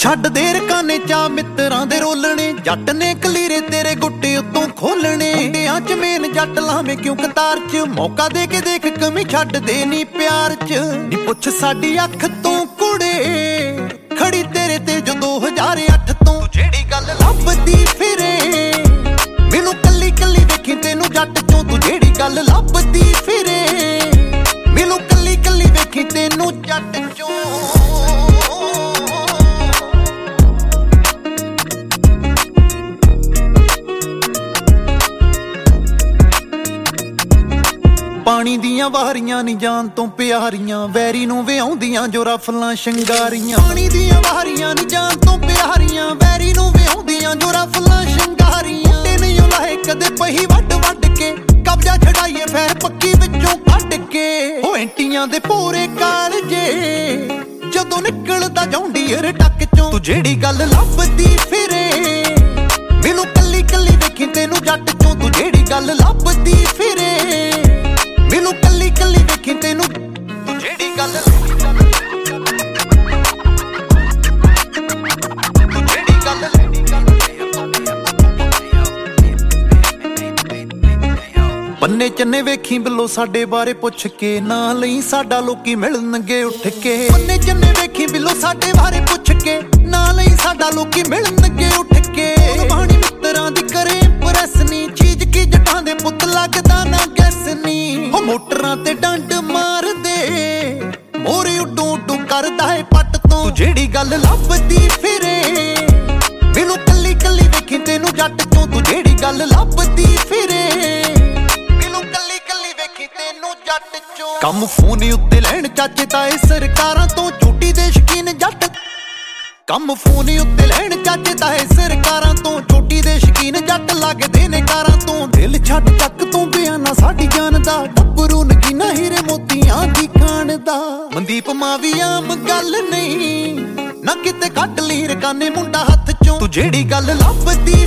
ਛੱਡ ਦੇ ਰਕਾਨੇ ਚਾ ਮਿੱਤਰਾਂ ਦੇ ਰੋਲਣੇ, ਜੱਟ ਨੇ ਕਲੀਰੇ ਤੇਰੇ ਗੁੱਟੇ ਉੱਤੋਂ ਖੋਲਣੇ। ਮੁੰਡਿਆਂ ਚ ਮੇਨ ਜੱਟ ਲਾਵੇਂ ਕਿਉਂ ਕਤਾਰ ਚ, ਮੌਕਾ ਦੇ ਕੇ ਦੇਖ ਕਮੀ ਛੱਡ ਦੇ ਨੀ ਪਿਆਰ ਚ। ਨੀ ਪੁੱਛ ਸਾਡੀ ਅੱਖ ਤੋਂ ਕੁੜੇ ਖੜੀ ਤੇਰੇ ਤੇ ਜੋ 2008 ਤੋਂ, ਜਿਹੜੀ ਗੱਲ ਲੱਭਦੀ ਫਿਰੇ ਮੈਨੂੰ ਕੱਲੀ ਕੱਲੀ ਵੇਖੀ ਤੈਨੂੰ ਜੱਟ ਚੋਂ। ਤੂੰ ਜਿਹੜੀ ਗੱਲ ਲੱਭਦੀ ਫਿਰੇ ਮੈਨੂੰ ਕੱਲੀ ਕੱਲੀ ਵੇਖੀ ਤੈਨੂੰ ਜੱਟ ਚੋਂ। ਪਾਣੀ ਦੀਆਂ ਵਾਰੀਆਂ ਨੀ ਜਾਨ ਤੋਂ ਪਿਆਰੀਆਂ, ਵੈਰੀ ਨੂੰ ਵਿਆਉਂਦੀਆਂ ਜੋ ਰਫਲਾਂ ਸ਼ਿੰਗਾਰੀਆਂ। ਪਾਣੀ ਦੀਆਂ ਵਾਰੀਆਂ ਨੀ ਜਾਨ ਤੋਂ ਪਿਆਰੀਆਂ, ਵੈਰੀ ਨੂੰ ਵਿਆਉਂਦੀਆਂ ਜੋ ਰਫਲਾਂ ਸ਼ਿੰਗਾਰੀਆਂ। ਤੇ ਨਹੀਂ ਲਾਹੇ ਕਦੇ ਪਹੀ ਵੱਢ ਵੱਢ ਕੇ, ਕਬਜ਼ਾ ਛਡਾਈਏ ਫੇਰ ਪੱਕੀ ਵਿੱਚੋਂ ਕੱਢ ਕੇ। ਉਹ ਐਂਟੀਆਂ ਦੇ ਪੂਰੇ ਕਾਲਜੇ ਜਦੋਂ ਨਿਕਲਦਾ ਜੌਂਡੀਅਰ ਟੱਕ ਚੋਂ। ਤੂੰ ਜਿਹੜੀ ਗੱਲ ਲੱਭਦੀ ਫਿਰੇ ਮੈਨੂੰ ਕੱਲੀ ਕੱਲੀ ਵੇਖੀ ਤੈਨੂੰ ਜੱਟ ਚੋਂ। ਤੂੰ ਜਿਹੜੀ ਗੱਲ ਲੱਭਦੀ ਫਿਰੇ ਮੈਨੂੰ ਕੱਲੀ ਕੱਲੀ ਵੇਖੀ ਤੈਨੂੰ। ਤੂੰ ਜਿਹੜੀ ਗੱਲ ਬੰਨੇ ਚੰਨੇ ਵੇਖੀ ਬਿੱਲੋ ਸਾਡੇ ਬਾਰੇ ਪੁੱਛ ਕੇ, ਨਾ ਲਈ ਸਾਡਾ ਲੋਕੀ ਮਿਲਣਗੇ ਉੱਠ ਕੇ। ਬੰਨੇ ਚੰਨੇ ਵੇਖੀ ਬਿੱਲੋ ਸਾਡੇ ਬਾਰੇ ਪੁੱਛ ਕੇ, ਨਾ ਲਈ ਸਾਡਾ ਲੋਕੀ ਮਿਲਣਗੇ ਉੱਠ ਕੇ। ਬਾਣੀ ਮਿੱਤਰਾਂ ਦੀ ਕਰੇ ਪ੍ਰੈਸ ਨੀ, ਚੀਜ਼ ਕੀ ਜੱਟਾਂ ਦੇ ਪੁੱਤ ਲੱਗਦਾ ਨਾ ਗੈਸ ਨੀ। ਉਹ ਮੋਟਰਾਂ ਤੇ ਡੰਡ ਮਾਰਦੇ ਮੋਰੇ ਉੱਡੂ ਉੱਡੂ ਕਰਦਾ ਏ ਪੱਟ ਤੋਂ। ਤੂੰ ਜਿਹੜੀ ਗੱਲ ਲੱਭਦੀ ਫਿਰੇ ਮੈਨੂੰ ਕੱਲੀ ਕੱਲੀ ਵੇਖੀ ਤੈਨੂੰ ਜੱਟ ਚੋਂ। ਤੂੰ ਜਿਹੜੀ ਗੱਲ ਲੱਭਦੀ ਫਿਰੇ ਜੱਟ ਚੋਂ। ਕੰਮ ਫੋਨ ਉੱਤੇ ਲੈਣ ਚਾਚੇ ਤਾਏ ਸਰਕਾਰਾਂ ਤੋਂ, ਝੂਟੀ ਦੇ ਸ਼ਕੀਨ ਜੱਟ। ਕੰਮ ਫੋਨ ਉੱਤੇ ਲੈਣ ਚਾਚੇ ਤਾਏ ਸਰਕਾਰਾਂ ਤੋਂ, ਝੂਟੀ ਦੇ ਸ਼ਕੀਨ ਜੱਟ ਲੱਗਦੇ ਨੇ ਕਾਰਾਂ ਤੋਂ। ਦਿਲ ਛੱਡ ਚੱਕ ਤੋਂ ਬਿਆਨਾ ਸਾਡੀ ਜਾਨ ਦਾ, ਗੱਭਰੂ ਨਗੀਨਾ ਹੀਰੇ ਮੋਤੀਆਂ ਦੀ ਖਾਣ ਦਾ। ਮਨਦੀਪ ਮਾਵੀ ਆਮ ਗੱਲ ਨਹੀਂ ਨਾ ਕਿਤੇ ਕੱਢ ਲਈ ਰਕਾਨੇ ਮੁੰਡਾ ਹੱਥ ਚੋਂ। ਤੂੰ ਜਿਹੜੀ ਗੱਲ ਲੱਭਦੀ